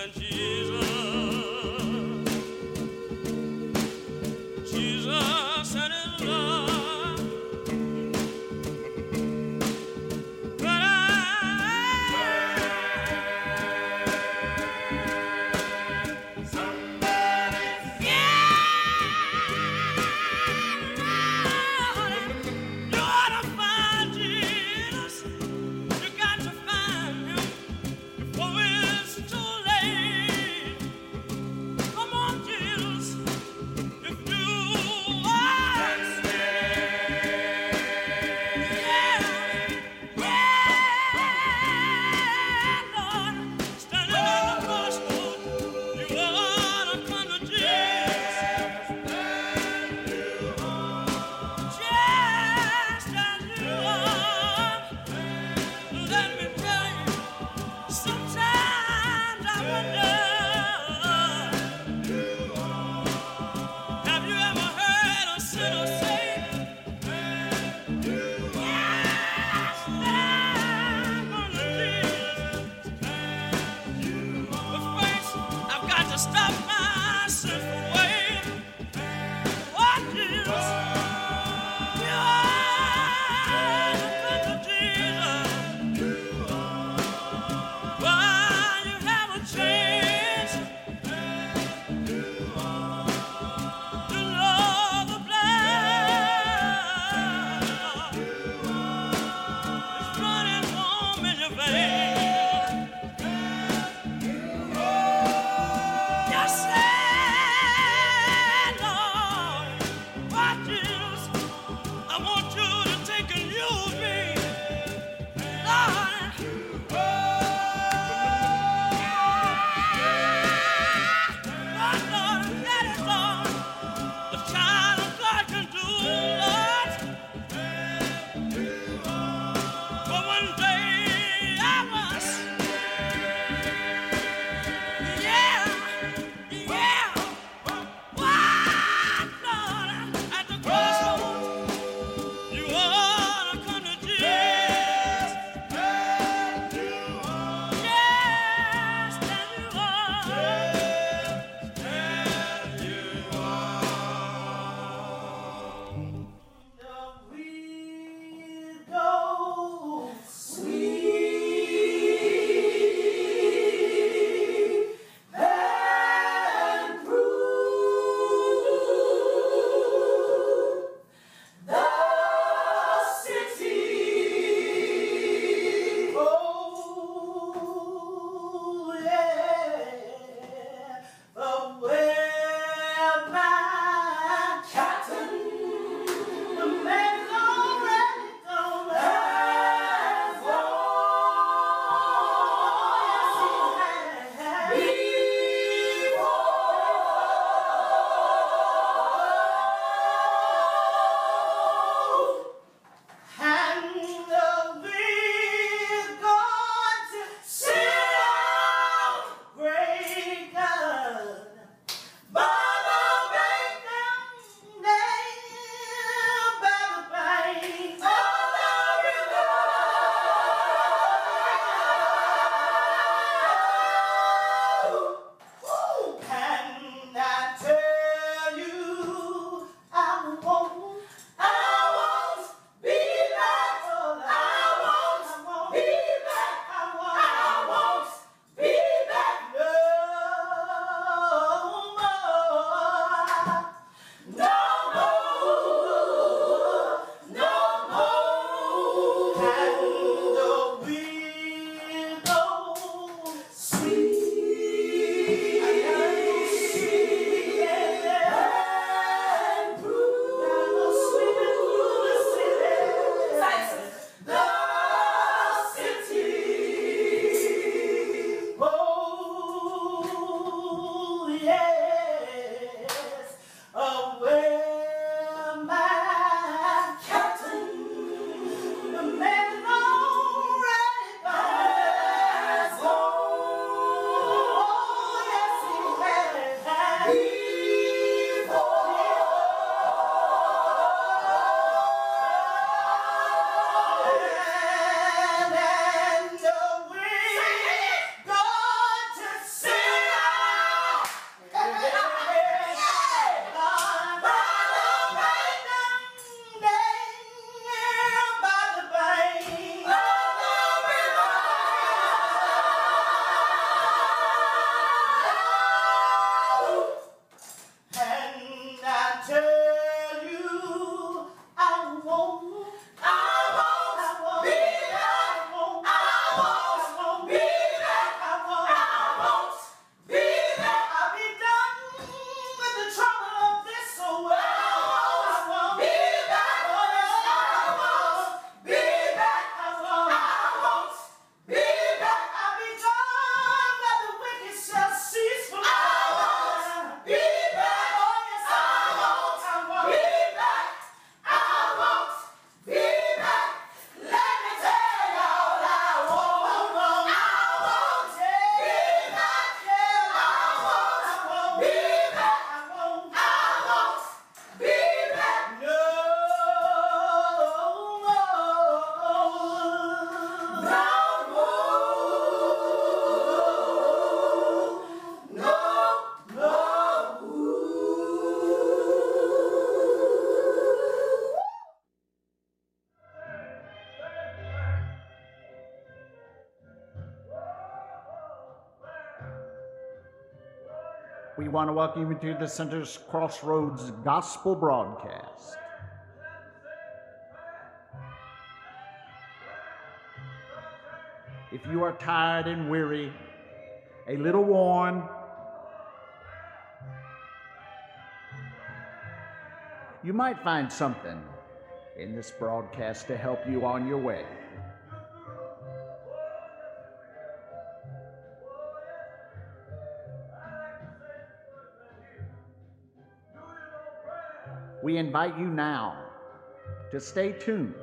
Before it's too late. We want to welcome you to the Sinners Crossroads Gospel Broadcast. If you are tired and weary, a little worn, you might find something in this broadcast to help you on your way. We invite you now to stay tuned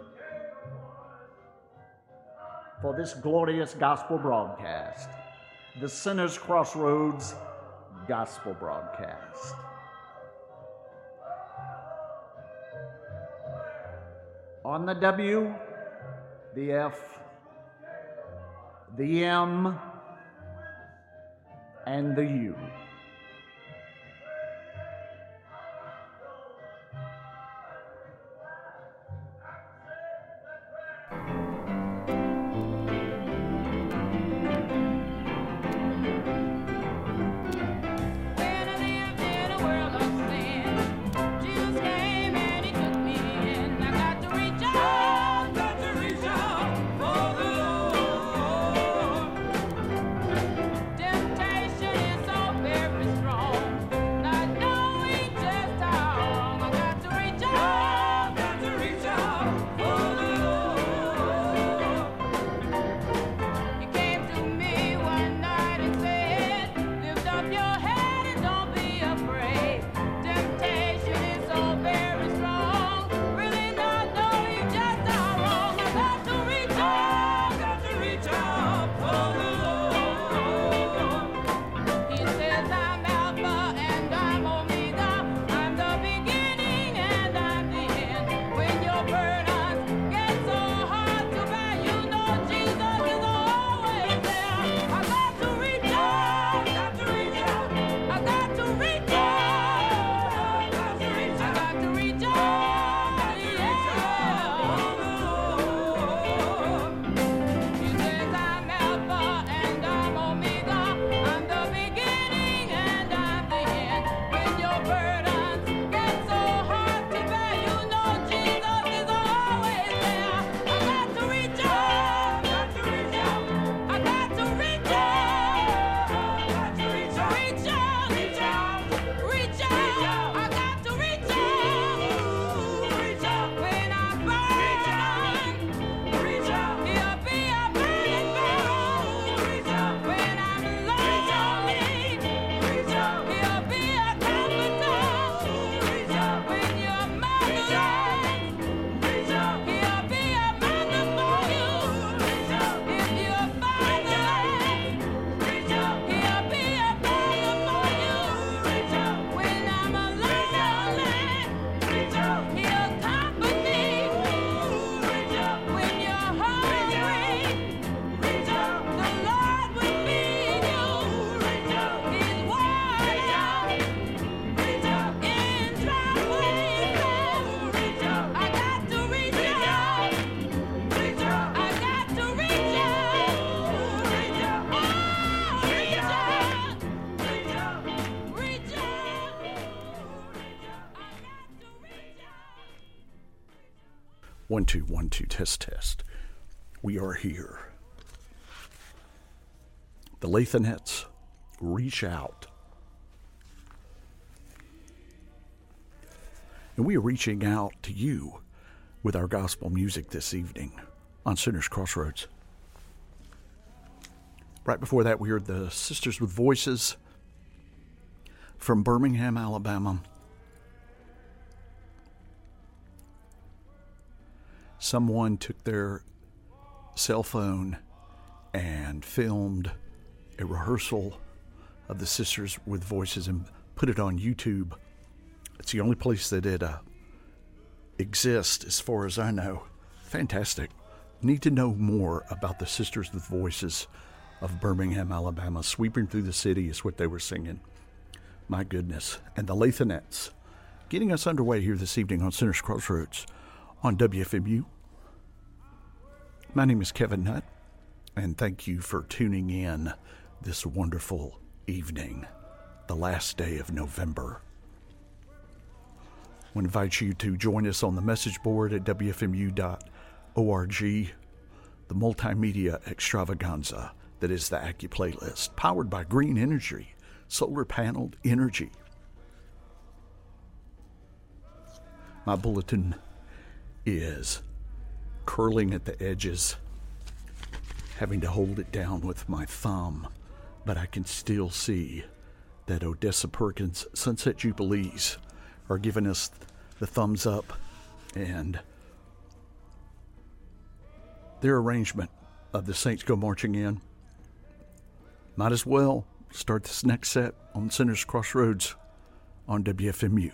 for this glorious gospel broadcast, the Sinners Crossroads Gospel Broadcast. On the W, the F, the M, and the U. One, two, test. We are here. The Lathanettes, reach out. And we are reaching out to you with our gospel music this evening on Sinners Crossroads. Right before that, we heard the Sisters with Voices from Birmingham, Alabama. Someone took their cell phone and filmed a rehearsal of the Sisters with Voices and put it on YouTube. It's the only place that it exists as far as I know. Fantastic. Need to know more about the Sisters with Voices of Birmingham, Alabama. Sweeping through the city is what they were singing. My goodness. And the Lathanettes getting us underway here this evening on Sinners Crossroads on WFMU. My name is Kevin Nutt, and thank you for tuning in this wonderful evening. the last day of November. I want to invite you to join us on the message board at WFMU.org, the multimedia extravaganza that is the Accu Playlist, powered by Green Energy, solar paneled energy. My bulletin is curling at the edges, having to hold it down with my thumb, but I can still see that Odessa Perkins Sunset Jubilees are giving us the thumbs up, and their arrangement of the Saints Go Marching In might as well start this next set on Center's Crossroads on WFMU.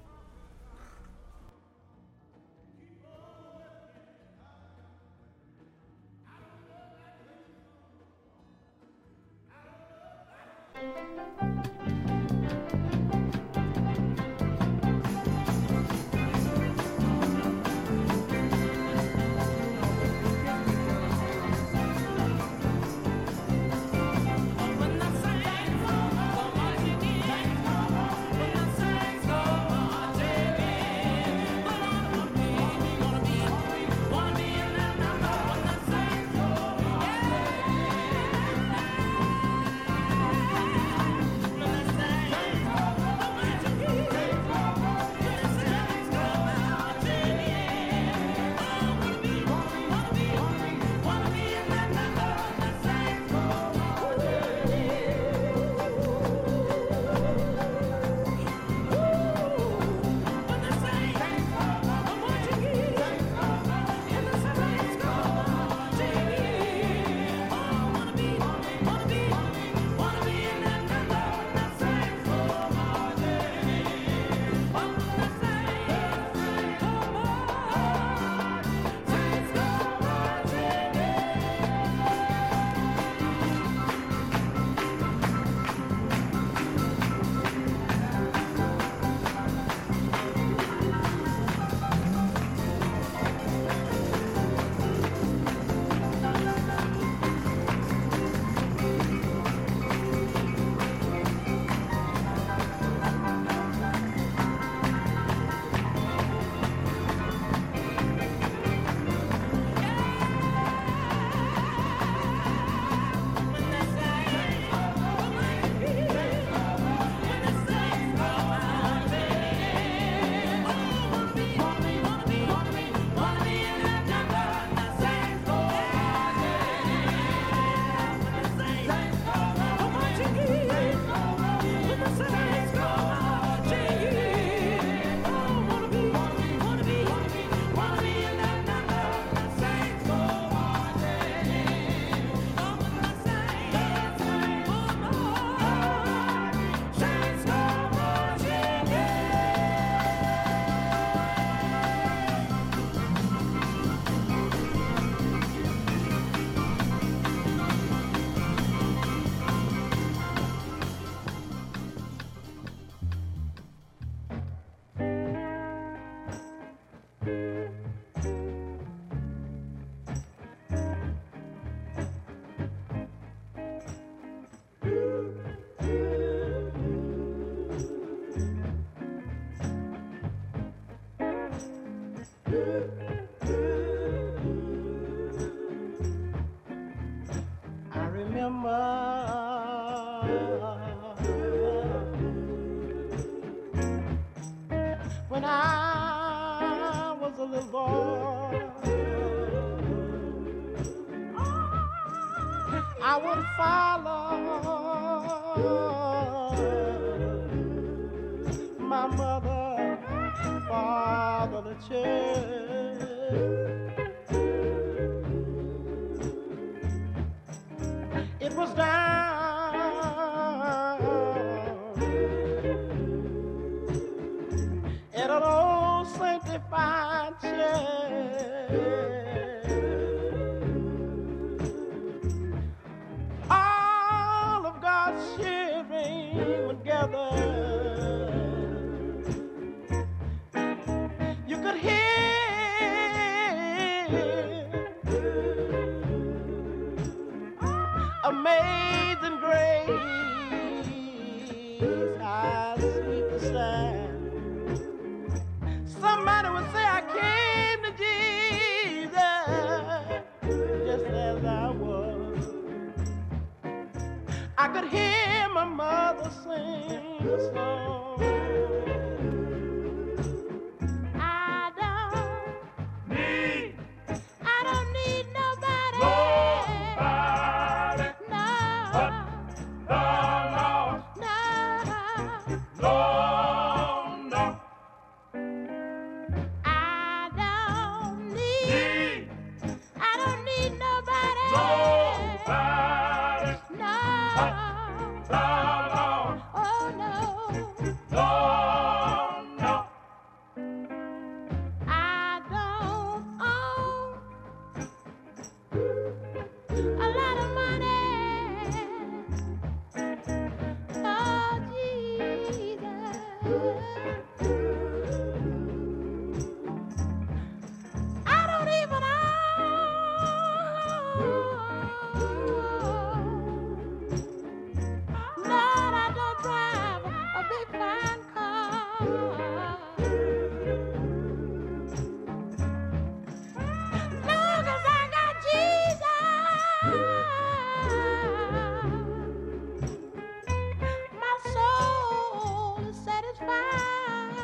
When I was a little boy, I would follow my mother, father to church. It was down at an old sanctified church. All of God's children would gather. You could hear Amazing Grace face, how sweet the sound. Somebody would say I came to Jesus just as I was. I could hear my mother sing a song. I don't need nobody. Nobody. No. But the Lord. No. No. No. I don't need nobody. Nobody. No. But the Lord. Oh no. No. No. I don't own a lot of money. Oh, Jesus. I don't even own. Lord, I don't drive a big fine car. Long as I got Jesus, my soul is satisfied.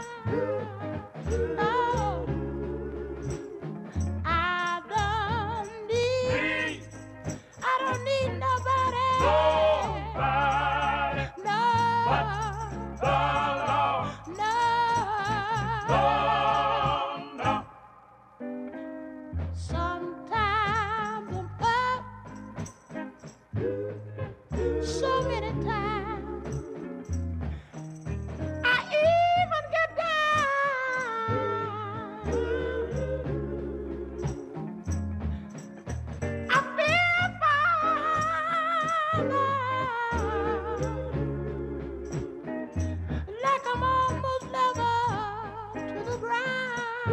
Oh, I don't need nobody. Nobody. No. But the Lord. No. No. No. Sometimes I'm up so many times. I even get down. I feel Father, like I'm almost level to the ground.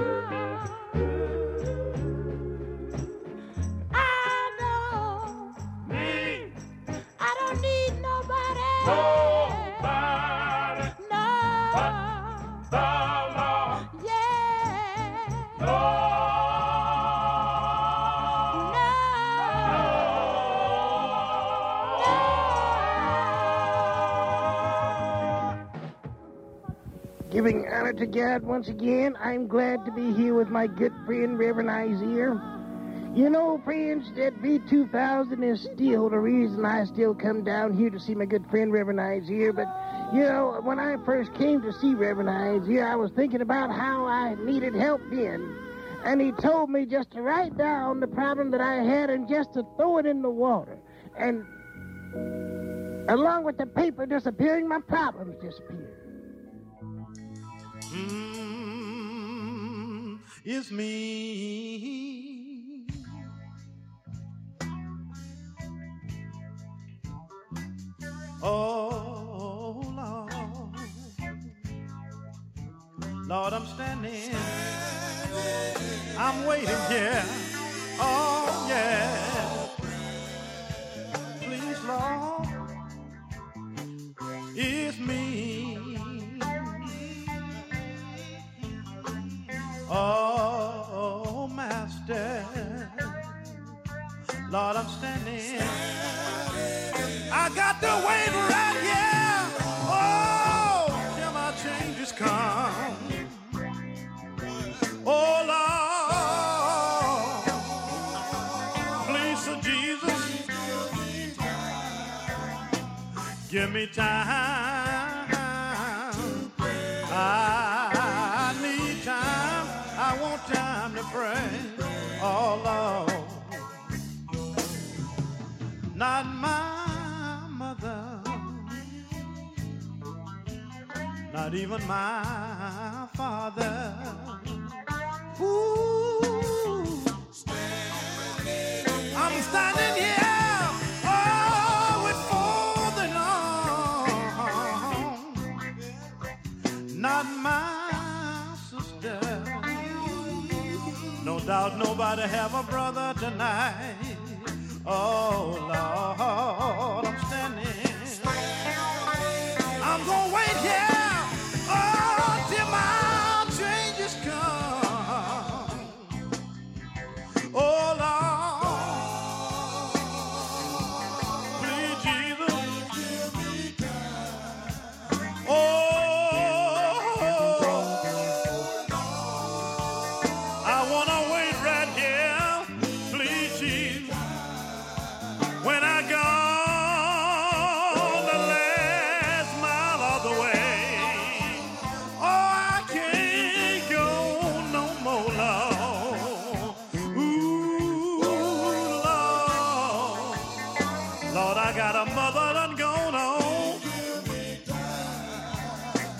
I don't need nobody. Nobody. No. But the Lord. Yeah. No. Giving honor to God once again, I'm glad to be here with my good friend, Reverend Isaiah. You know, friends, that V2000 is still the reason I still come down here to see my good friend, Reverend Isaiah. But, you know, when I first came to see Reverend Isaiah, I was thinking about how I needed help then. And he told me just to write down the problem that I had and just to throw it in the water. And along with the paper disappearing, my problems disappeared. It's me. Oh, Lord. Lord, I'm standing. I'm waiting here. Oh, yeah. Please, Lord. It's me. Oh, Master, Lord, I'm standing. I got to wait right here. Oh, till my changes come. Oh, Lord, please, Sir Jesus, give me time. I need time. I want time to pray. Oh, Lord, not my mother, not even my father. Ooh, I'm standing here, oh, with folding arms. Not my sister. No doubt nobody have a brother tonight. Oh, Lord, I'm standing. I'm going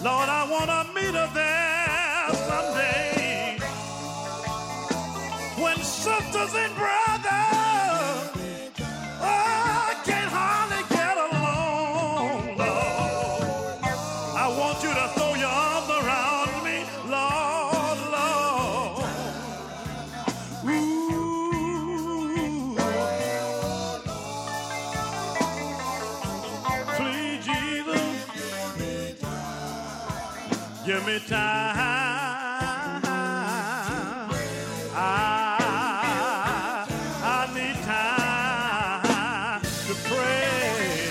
Lord, I want to meet her there someday. When sisters and brothers, oh, I can't hardly get along, Lord. I want you to throw your arms around me, Lord, Lord. Ooh. Please, Jesus, give me time. I need time to pray.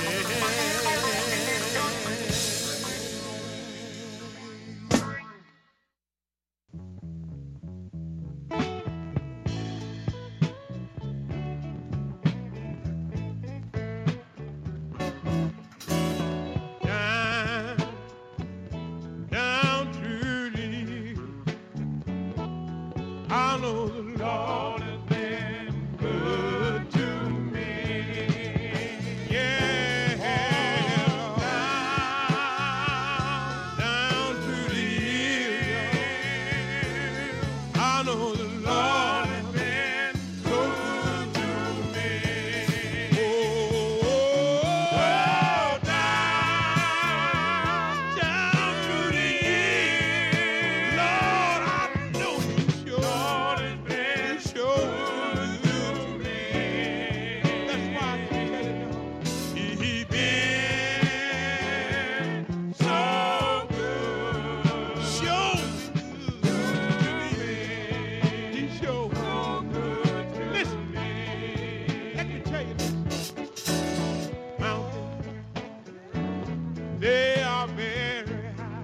Down through the I know the Lord has been good to me. Yeah, down through the years, I know the Lord has been so good to me. Oh, down through the years, Lord, I know He sure has been so good to me. That's why I can tell you now. He been so good, so good to me. He sure good to me. Listen, let me tell you this. Mountains, they are very high.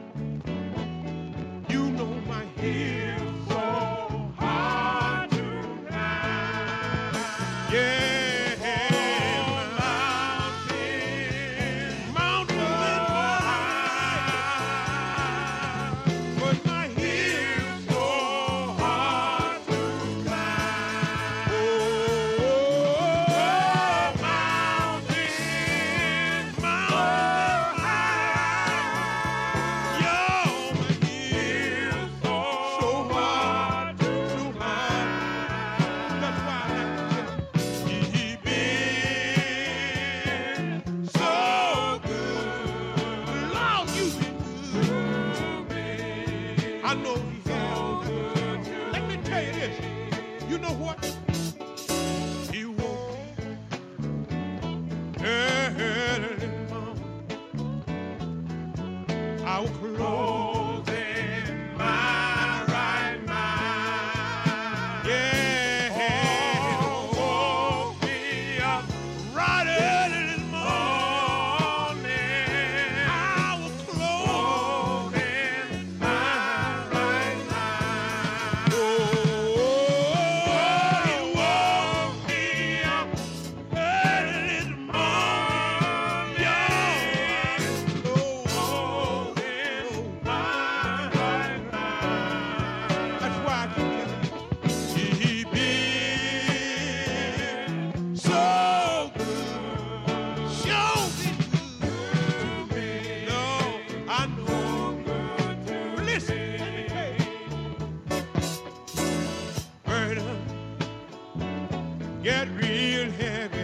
You know my hills so hard to climb. Yeah, mountains and high, but my hills so hard to climb. Oh, mountains high, yo, my hills so hard to climb. That's why I like to tell you, He been so good. Lord, you been good to me. I know He has. Let me tell you this. You know what? He woke me early in the morning. I was clothed in my right mind. Yeah, woke me up right early this morning. I was clothed in my right mind. Oh, He woke me up early this morning. Yeah, clothed in my right mind. That's why I keep telling you, He been so good, so good to me. No, I know good to me. Listen, let me tell you, burden get real heavy.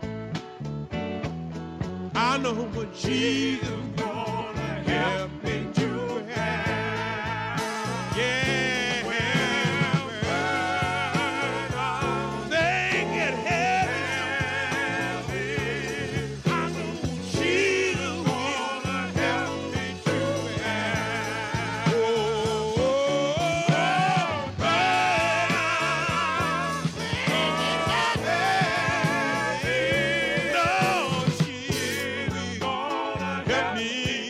I know what Jesus gonna help me to have. Yeah, they get heavy. I know Jesus gonna help me to have. No, Jesus gonna help me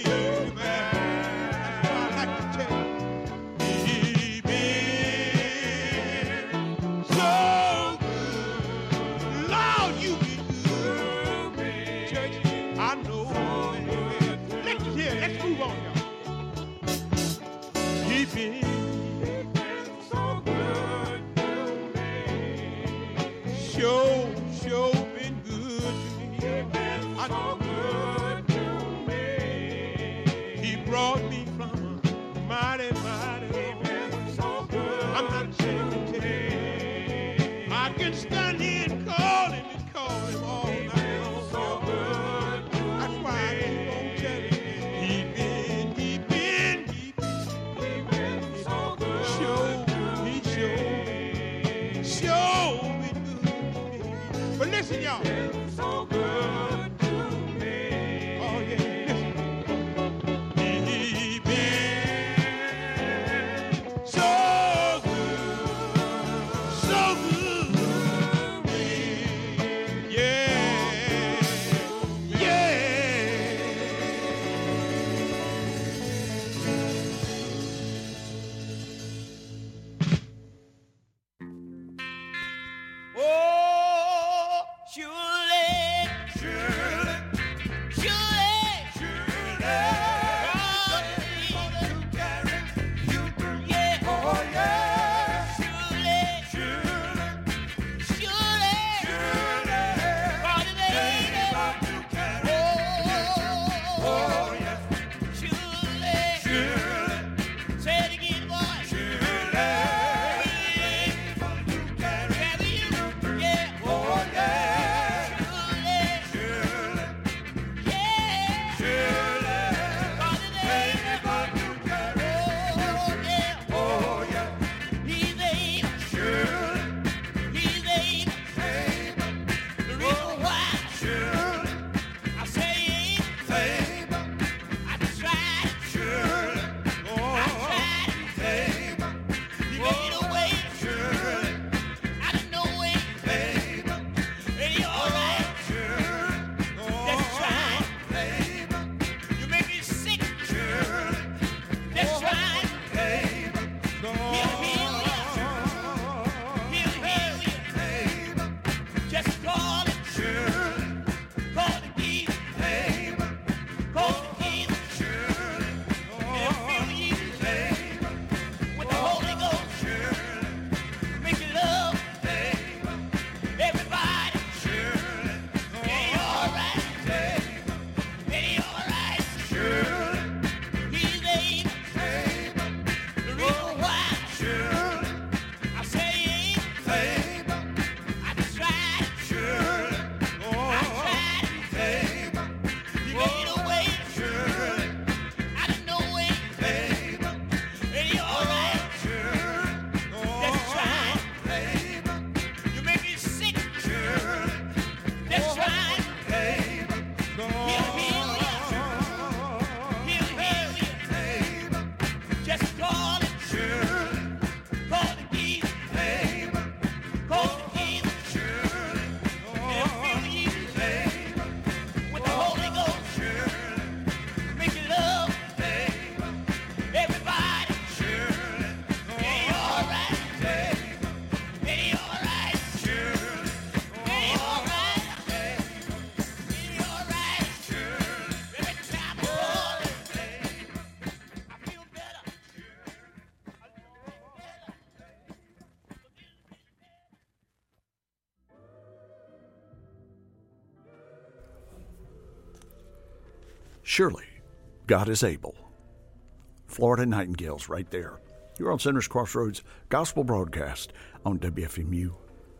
Surely, God is able. Florida Nightingales right there. You're on Sinners Crossroads Gospel Broadcast on WFMU.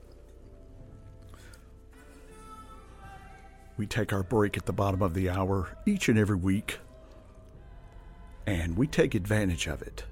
We take our break at the bottom of the hour each and every week, and we take advantage of it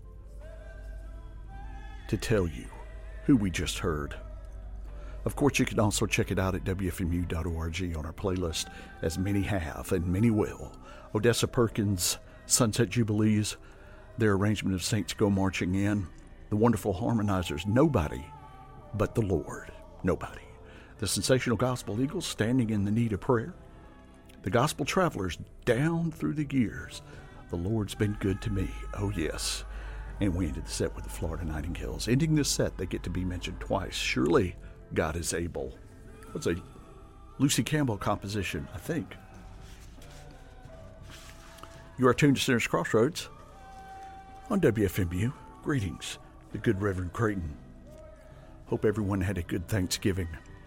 to tell you who we just heard. Of course, you can also check it out at WFMU.org on our playlist, as many have and many will. Odessa Perkins, Sunset Jubilees, their arrangement of Saints Go Marching In, the wonderful harmonizers, Nobody But the Lord, Nobody. The Sensational Gospel Eagles, Standing in the Need of Prayer. The Gospel Travelers, Down Through the Years, The Lord's Been Good to Me, oh yes. And we ended the set with the Florida Nightingales. Ending this set, they get to be mentioned twice. Surely God is able. That's a Lucy Campbell composition, I think. You are tuned to Sinners Crossroads on WFMU. Greetings, the good Reverend Creighton. Hope everyone had a good Thanksgiving.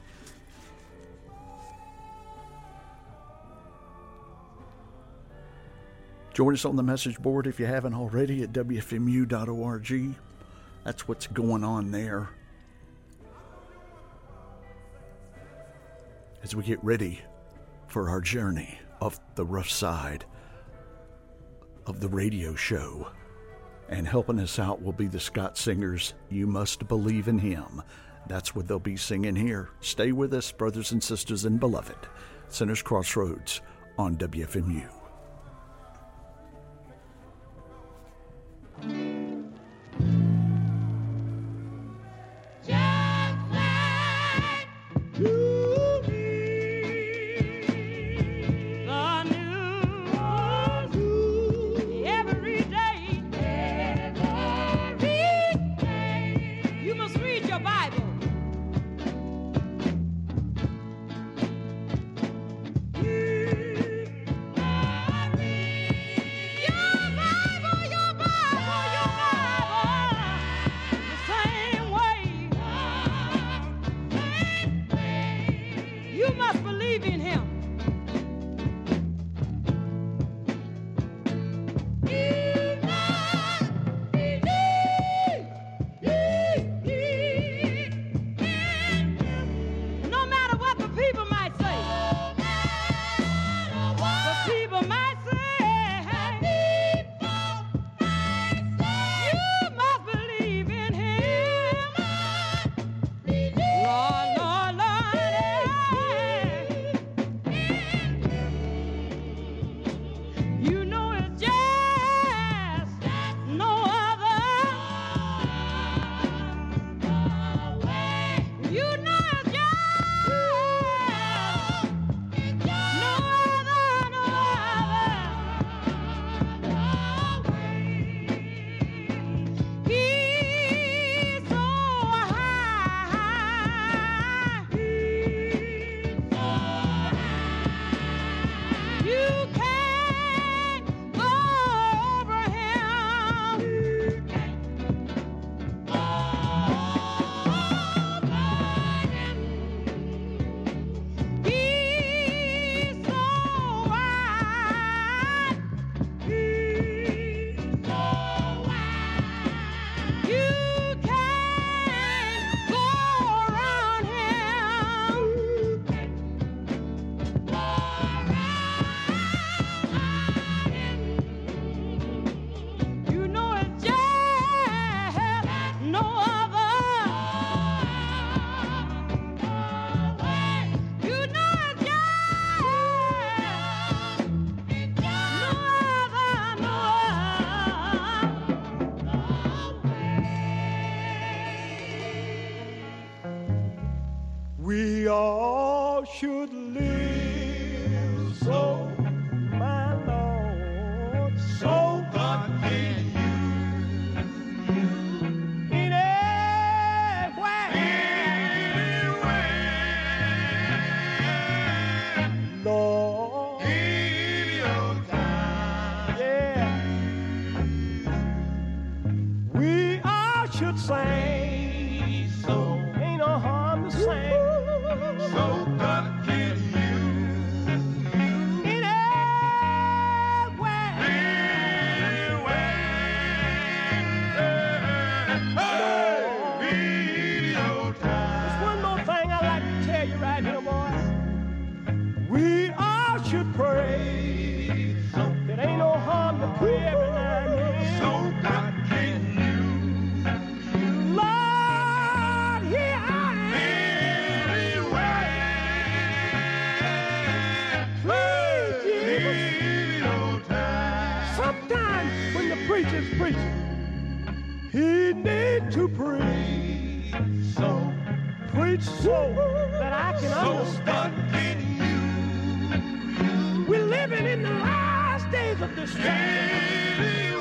Join us on the message board if you haven't already at WFMU.org. That's what's going on there. As we get ready for our journey off the rough side of the radio show. And helping us out will be the Scott Singers, You Must Believe in Him. That's what they'll be singing here. Stay with us, brothers and sisters and beloved. Sinners Crossroads on WFMU. We all should live so, my Lord, so God can use you anywhere, Lord, in your time, yeah. We all should sing, so ain't no harm to sing. So God can use you anywhere. sometimes when the preacher's preaching, he need to preach so that I can understand. We're living in the last days of this day.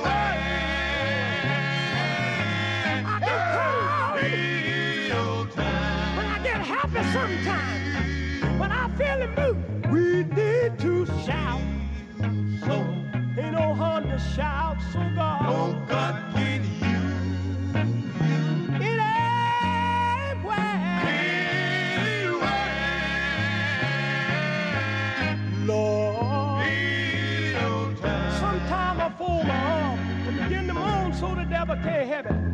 I can call it when I get happy sometimes, when I feel the mood. We need to shout, so ain't no harm to shout, so God. Oh God, can you? It ain't Lord. Sometime I fold my arm and begin to moan so the devil can't have it.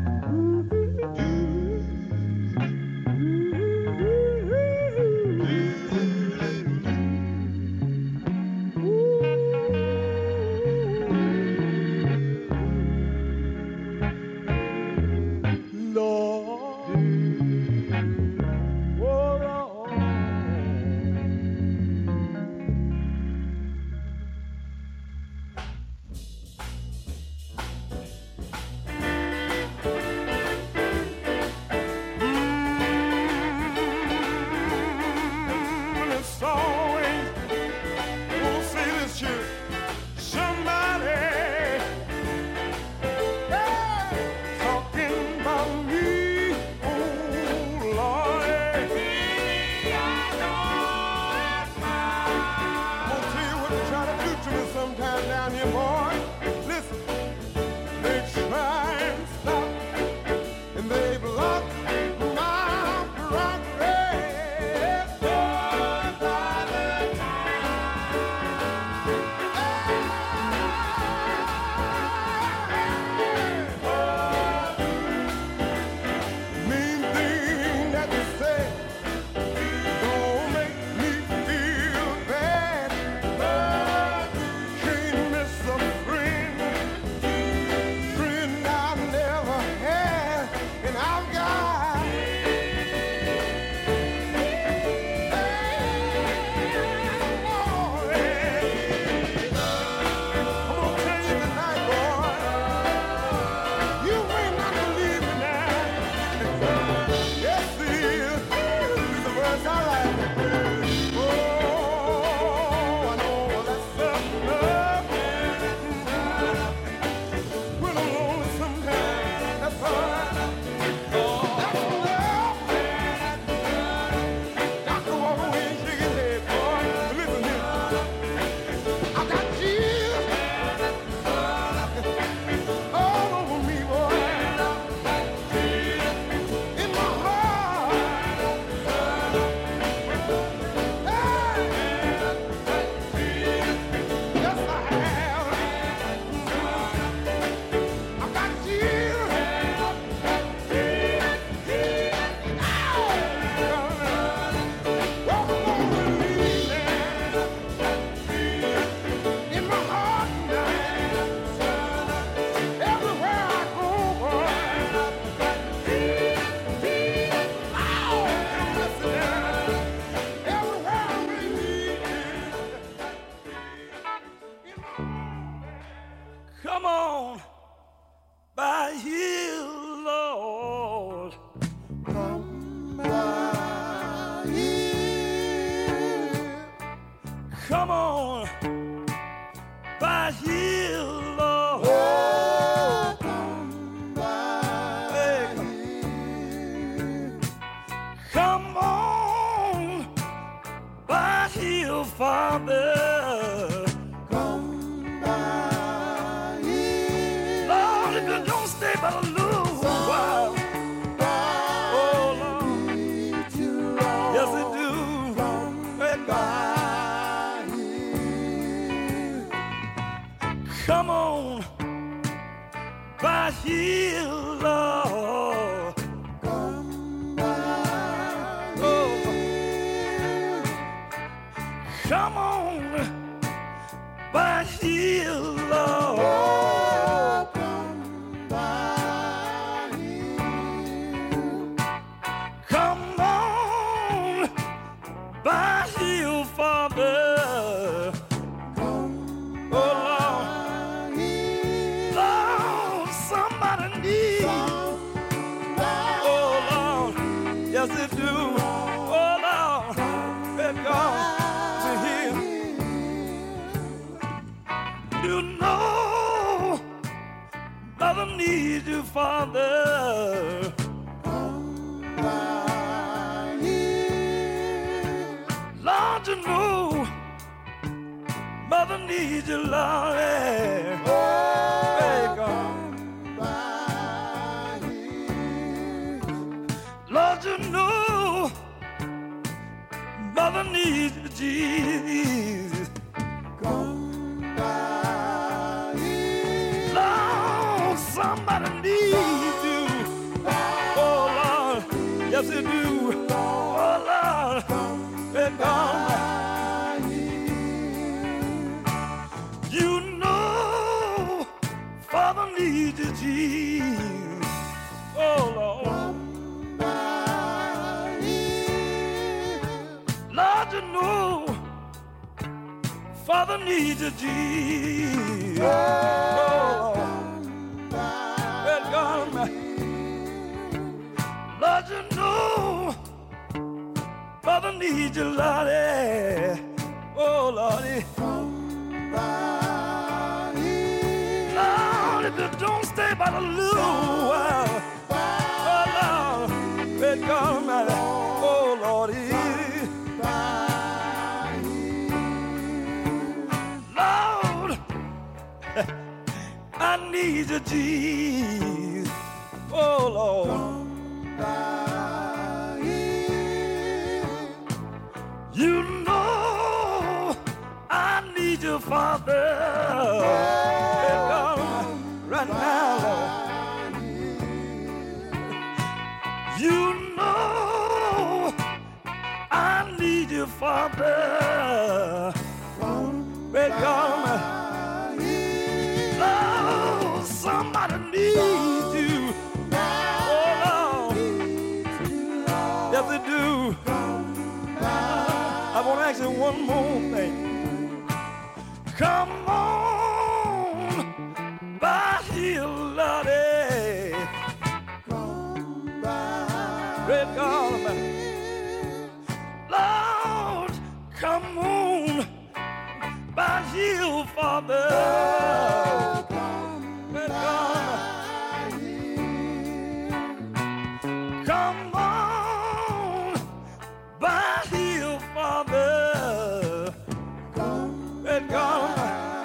You know, mother needs you, father. Lord, you know, mother needs you, Lord. Hey, God. Lord, you know, mother needs you, Jesus. Lord, somebody needs you. Oh, Lord, yes, they do. Oh, Lord, hey, God. You know, Father needs you, Jesus. Oh, Lord. Lord, you know, Father needs you, Jesus. Oh, well, God, Lord, you know, Father needs you, Lordy. Oh, Lordy. Lord, if you don't stay by the little while, oh, Lord, well, God, oh, Lordy. I need you, Jesus. Oh, Lord. You know I need you, Father. Right now, Lord. You know I need you, Father. Red God. Oh, somebody needs you. Oh, Lord. Yes, they do. I want to ask you one more thing. Come on by here, Lordy. Red God. Lord, come on by here, Father. Come on by here, Father. Let God.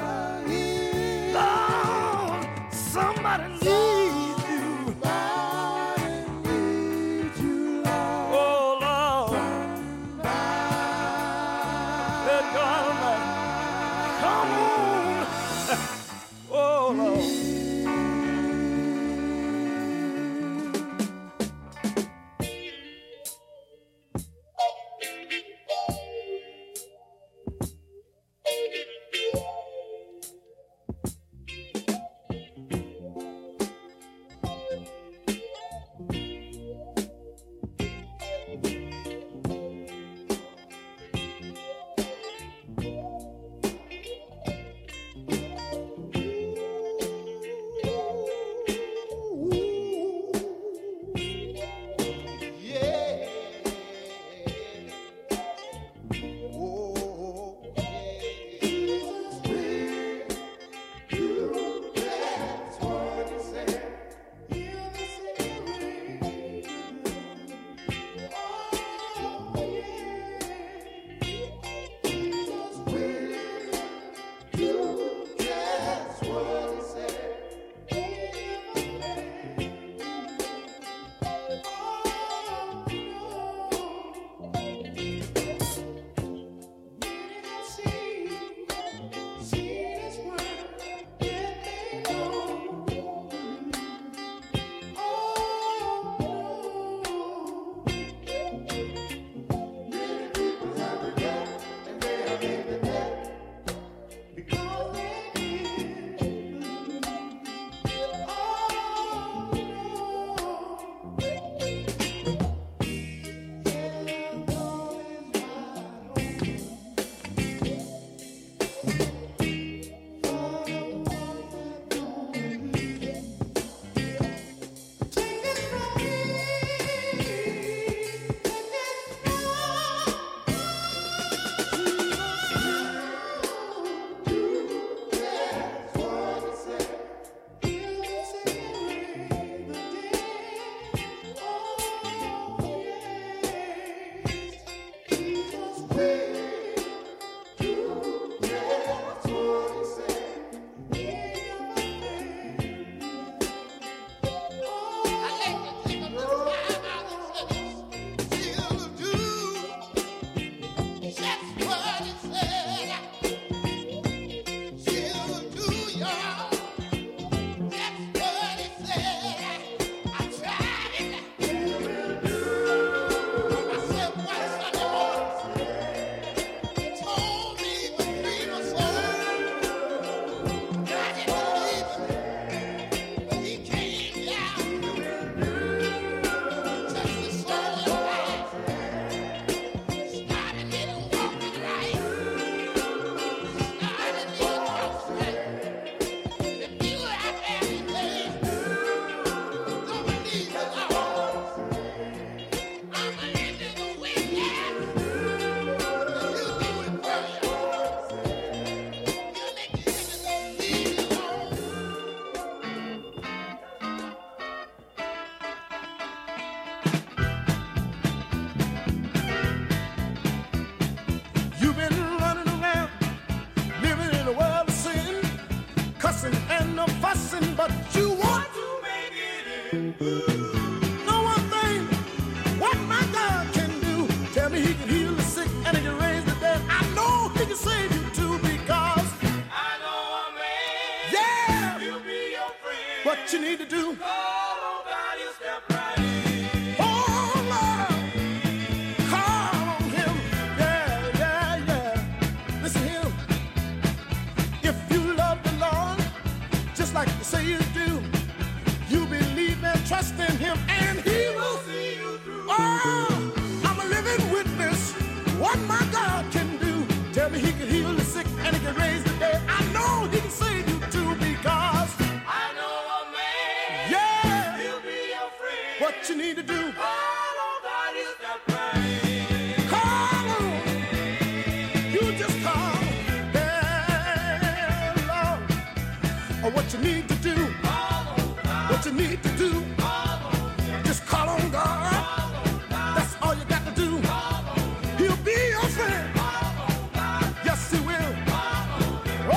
cussing and no fussing, but you want to make it in. Know one thing, what my God can do. Tell me he can heal the sick and he can raise the dead. I know he can save you too, because I know a man. Yeah, he'll be your friend. What you need to do, call on God, you step right in. Oh Lord, call on him. Yeah, yeah, yeah. Listen to him. If you love the Lord, just like you say you do, you believe and trust in him, and he will see you through. Oh, I'm a living witness. What my God can do. Tell me he can heal the sick and he can raise the dead. I know he can save you too, because I know a man. Yeah, he'll be your friend. What you need to do, call on God, is that right? Call on. You just call. Yeah, Lord. Or what you need to do. What you need to do. Just call on God. That's all you got to do. He'll be your friend. Yes, he will. Oh,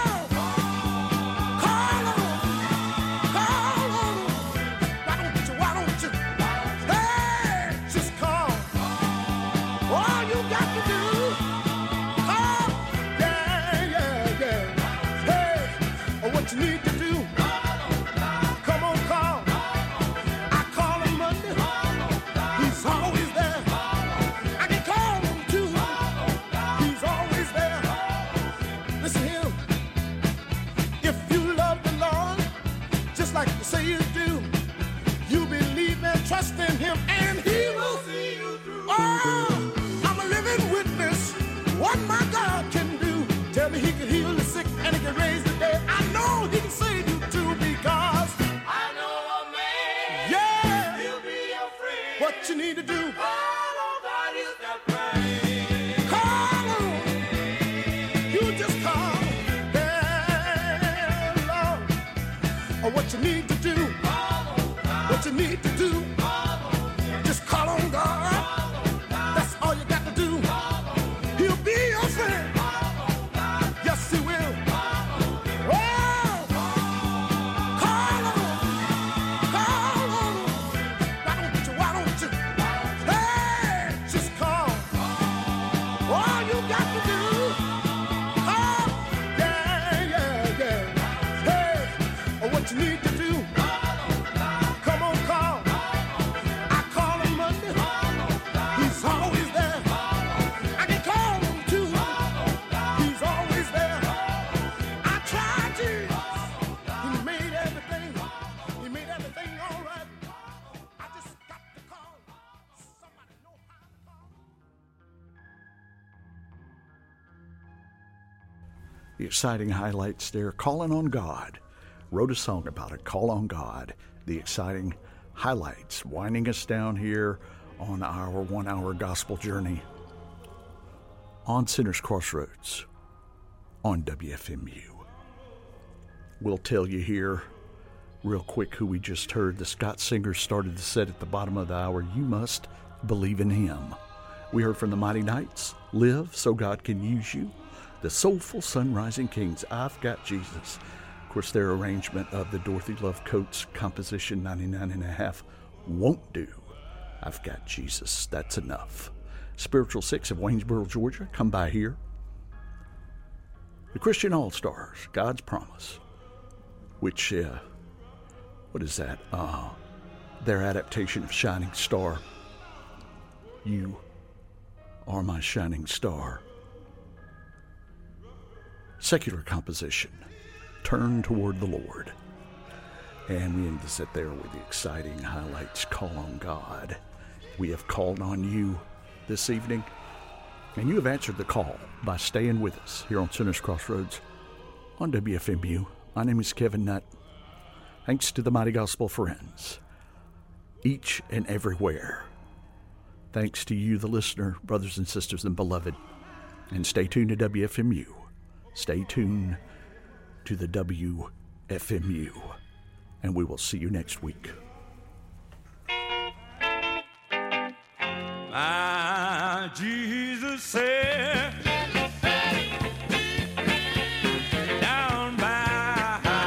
call on. Call on. Why don't you? Hey, just call. All you got to do. Call. Yeah, yeah, yeah. Hey, what you need to do. Come on, call. I call him Monday. He's always there. I can call him too. He's always there. Listen to him. If you love the Lord, just like you say you do, you believe and trust in him, and he will see you through. Oh, I'm a living witness. What my God can do. Tell me he can heal the sick and he can raise the dead. I know he can save you too, because I know a man. Yeah, he'll be your friend. What you need to do, call on God, is that right? Call on. You just call. Yeah, Lord. Or what you need to do. What you need to do. Just call on God. That's all you got to do. He'll be your friend. Yes, he will. Oh, call on. Call on. Why don't you? Hey, just call. All you got to do. Call. Yeah, yeah, yeah. Hey, what you need to do. Come on, call. I call him Monday. He's always there. I can call him too. He's always there. I tried Jesus. He made everything. He made everything all right. I just got to call. Somebody know how to call. The exciting highlights there. Calling on God. Wrote a song about it. Call on God. The exciting highlights. Winding us down here on our 1 hour gospel journey on Sinners Crossroads on WFMU. We'll tell you here real quick who we just heard. The Scott Singers started the set at the bottom of the hour. You must believe in him. We heard from the Mighty Knights, Live So God Can Use You. The Soulful Sunrising Kings, I've Got Jesus. Of course, their arrangement of the Dorothy Love Coates composition 99 and a half won't do. I've Got Jesus, that's enough. Spiritual Six of Waynesboro, Georgia, come by here. The Christian All-Stars, God's Promise, which, what is that? Their adaptation of Shining Star. You are my shining star. Secular composition, Turn Toward the Lord. And we end to sit there with the exciting highlights, Call on God. We have called on you this evening, and you have answered the call by staying with us here on Sinners Crossroads on WFMU. My name is Kevin Nutt. Thanks to the Mighty Gospel Friends, each and everywhere. Thanks to you, the listener, brothers and sisters and beloved. And stay tuned to WFMU. Stay tuned to the WFMU. And we will see you next week. My Jesus said, down by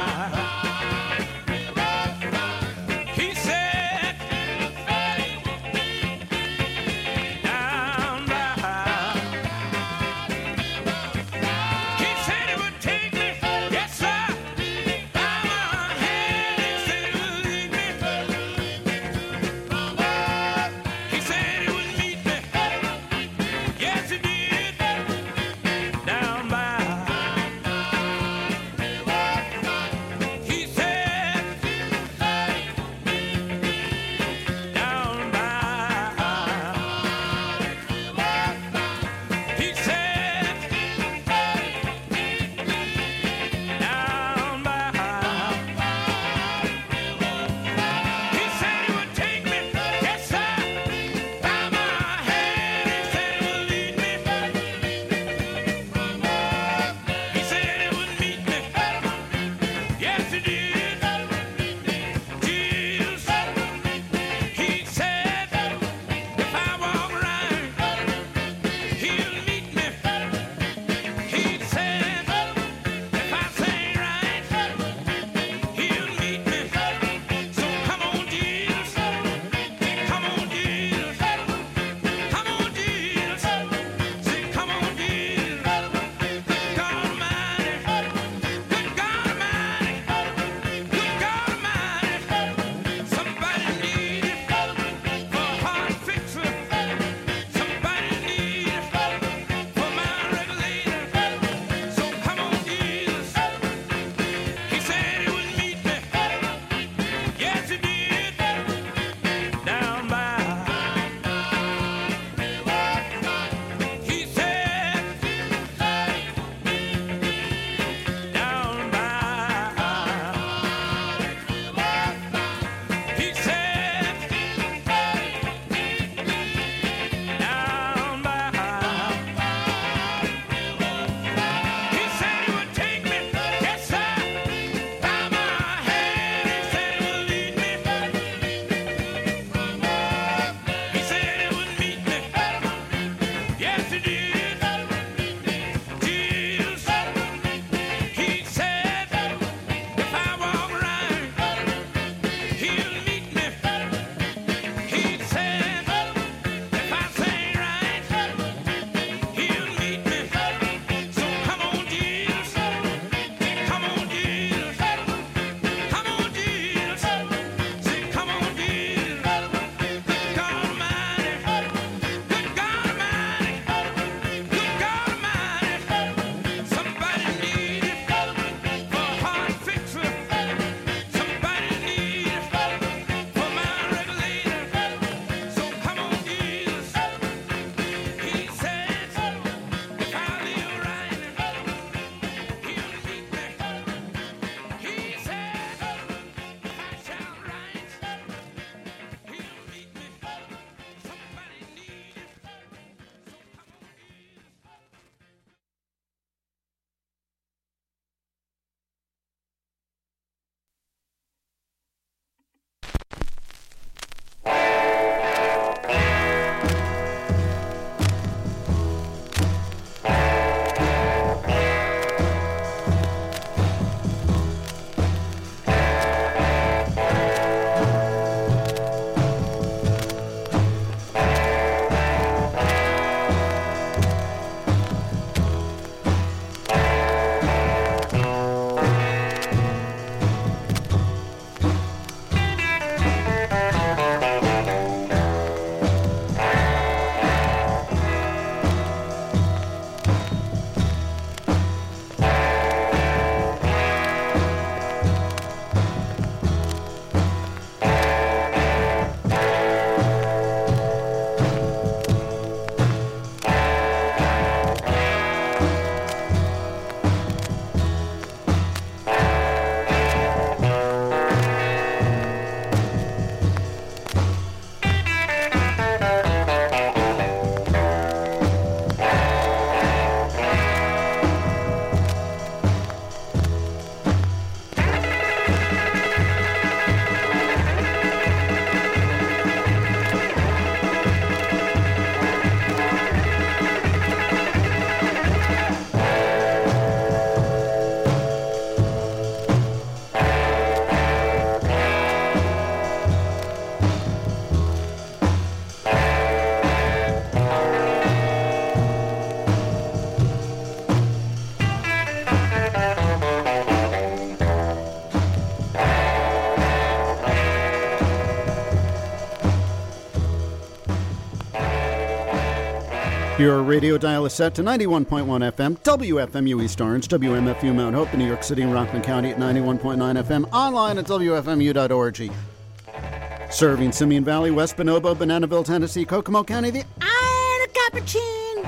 Your radio dial is set to 91.1 FM, WFMU East Orange, WMFU Mount Hope in New York City and Rockland County at 91.9 FM, online at WFMU.org. Serving Simeon Valley, West Bonobo, Bananaville, Tennessee, Kokomo County, the Iron Capuchin.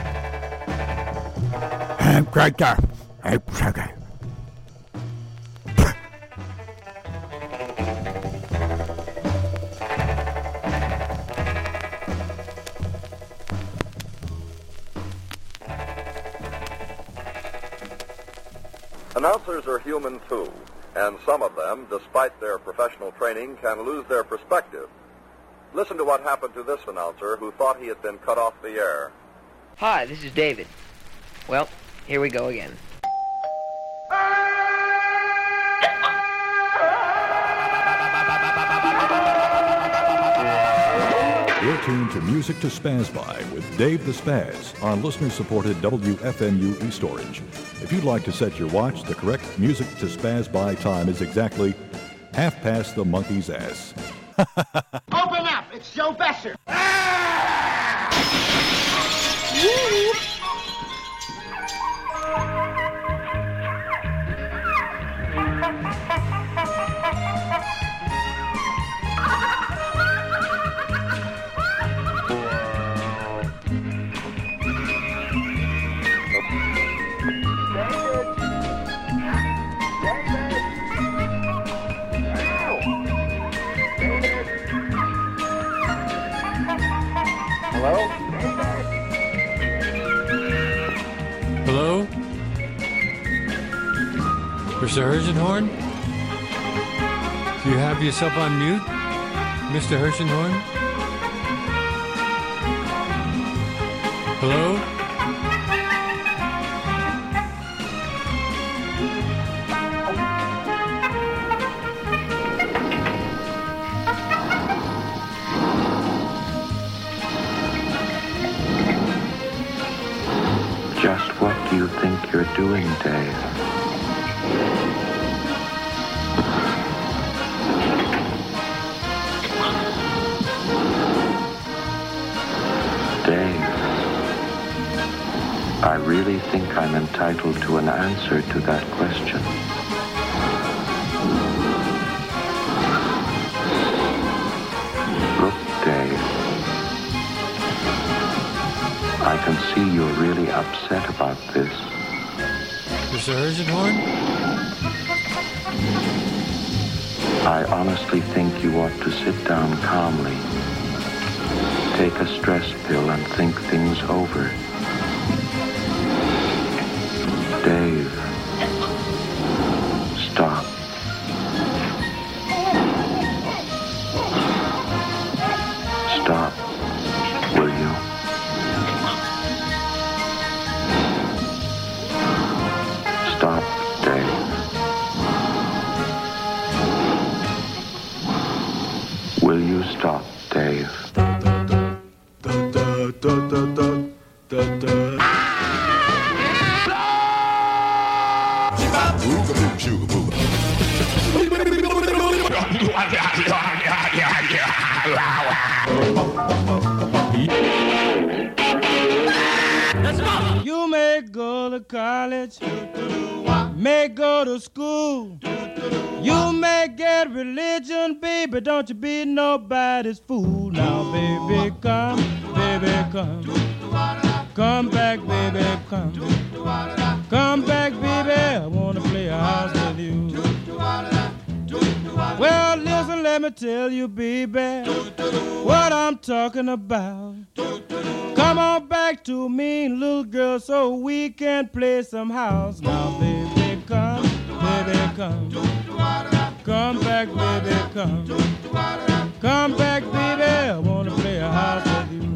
Announcers are human too, and some of them, despite their professional training, can lose their perspective. Listen to what happened to this announcer who thought he had been cut off the air. Hi, this is David. Well, here we go again. You're tuned to Music to Spaz By with Dave the Spaz on listener-supported WFMU East Orange. If you'd like to set your watch, the correct Music to Spaz By time is exactly 1/2 the monkey's ass. Open up! It's Joe Besser! Hello? Mr. Hershenhorn? Do you have yourself on mute, Mr. Hershenhorn? Hello? Just what do you think you're doing, Dave? Dave, I really think I'm entitled to an answer to that question. Look, Dave, I can see you're really upset about this. Mr. Hershenhorn? I honestly think you ought to sit down calmly, take a stress pill, and think things over. Dave, stop. Stop, will you? Stop, Dave. Will you stop, Dave? You may go to college, may go to school, you may get religion, baby, don't you be nobody's fool. Now, baby, come, come back, baby, come back, baby, I wanna play a house with you. Well, listen, let me tell you, baby, what I'm talking about. Come on back to me, little girl, so we can play some house. Now, baby, come, come back, baby, come back, baby, I wanna play a house with you.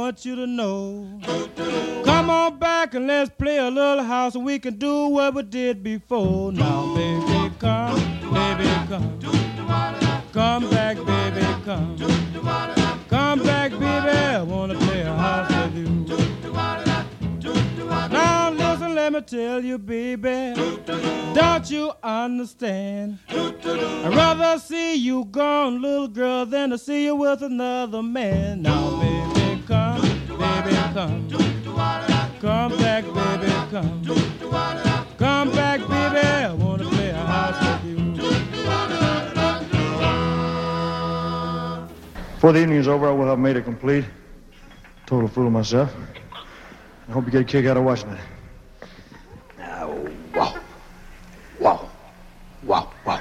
want you to know. Come on back and let's play a little house so we can do what we did before. Now, baby, come, baby, come. Come back, baby, come. Come back, baby, I wanna play a house with you. Now listen, let me tell you, baby, don't you understand? I'd rather see you gone, little girl, than to see you with another man. Now, baby, come, baby, come. Come back, baby, come. Come back, baby, I wanna play a house with you. Before the evening is over, I will have made it complete. Total fool of myself. I hope you get a kick out of watching it. Wow. Wow. Wow. Wow.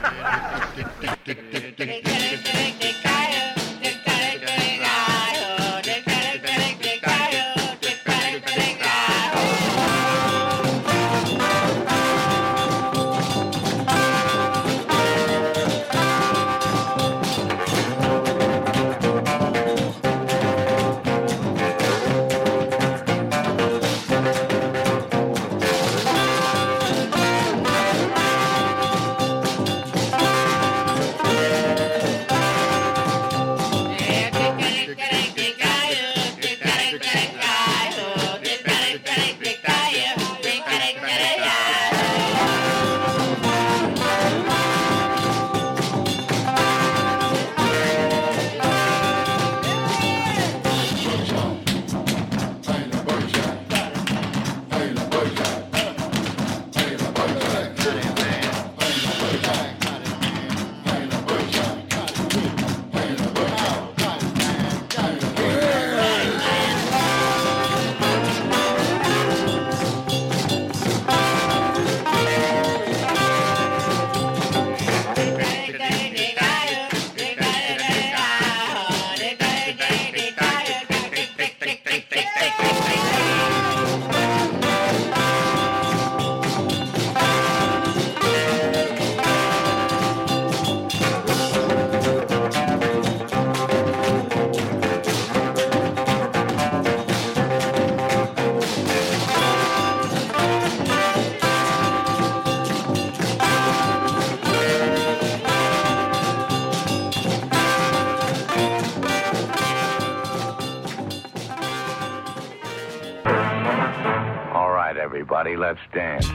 Everybody, let's dance.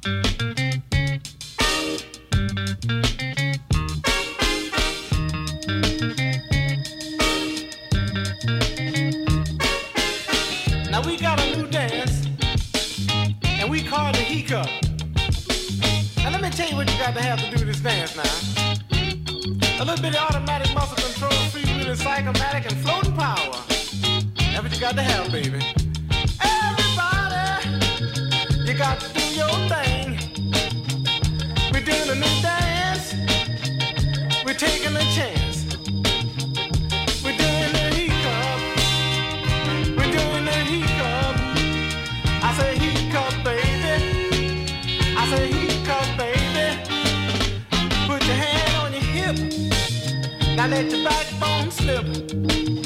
Now we got a new dance, and we call it the He Cup. Now let me tell you what you got to have to do this dance now. A little bit of automatic muscle control, freewheeling, psychomatic, and floating power. That's what you got to have, baby. You got to do your thing. We're doing a new dance. We're taking a chance. We're doing the He Cup. We're doing the He Cup. I say He Cup, baby. I say He Cup, baby. Put your hand on your hip. Now let your backbone slip.